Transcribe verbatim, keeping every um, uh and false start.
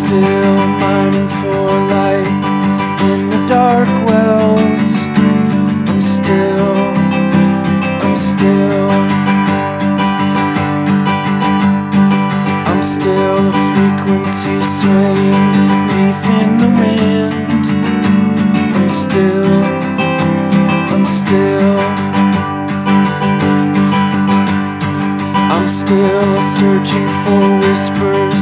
still mining for light in the dark wells. I'm still, I'm still, I'm still a frequency swaying leaf in the wind. I'm still, I'm still, I'm still searching for whispers